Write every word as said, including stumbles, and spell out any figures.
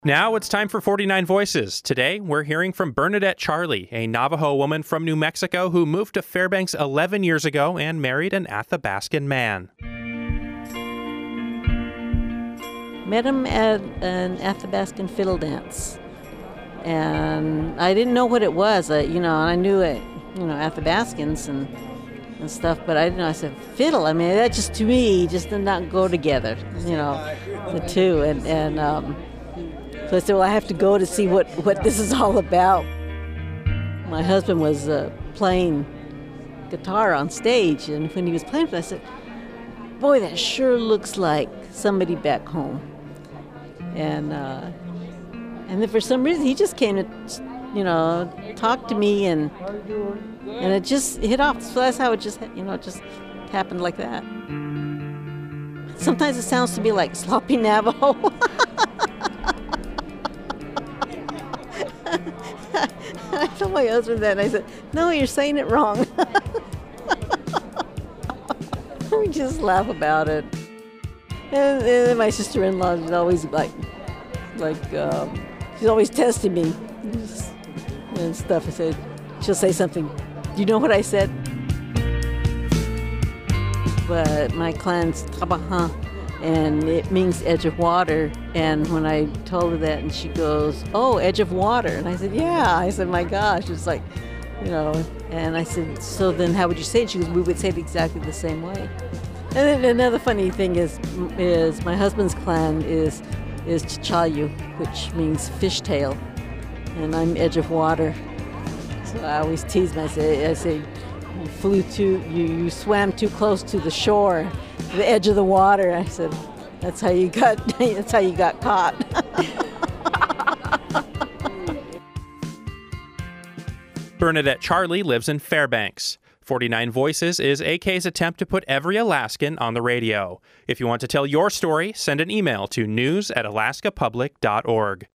Now it's time for forty-nine Voices. Today, we're hearing from Bernadette Charlie, a Navajo woman from New Mexico who moved to Fairbanks eleven years ago and married an Athabascan man. Met him at an Athabascan fiddle dance, and I didn't know what it was. I, you know, I knew it, you know, Athabascans and and stuff, but I didn't know. I said fiddle. I mean, that just to me just did not go together. You know, the two, and and. Um, So I said, well, I have to go to see what, what this is all about. My husband was uh, playing guitar on stage, and when he was playing, I said, boy, that sure looks like somebody back home. And uh, and then for some reason, he just came to, you know, talk to me, and and it just hit off. So that's how it just, you know, it just happened like that. Sometimes it sounds to me like sloppy Navajo. I told my husband that, and I said, no, you're saying it wrong. We just laugh about it. And, and then my sister-in-law is always like, like um, she's always testing me and stuff. I said, she'll say something, do you know what I said? But my clan's Tabaha, and it means edge of water. And when I told her that, and she goes, oh, edge of water. And I said, yeah. I said, my gosh. It's like, you know. And I said, so then how would you say it? She goes, we would say it exactly the same way. And then another funny thing is, is my husband's clan is is Chachayu, which means fishtail. And I'm edge of water. So I always tease them. I say, I say you flew too, you, you swam too close to the shore, the edge of the water. I said, that's how you got, that's how you got caught. Bernadette Charlie lives in Fairbanks. forty-nine Voices is A K's attempt to put every Alaskan on the radio. If you want to tell your story, send an email to news at alaska public dot org.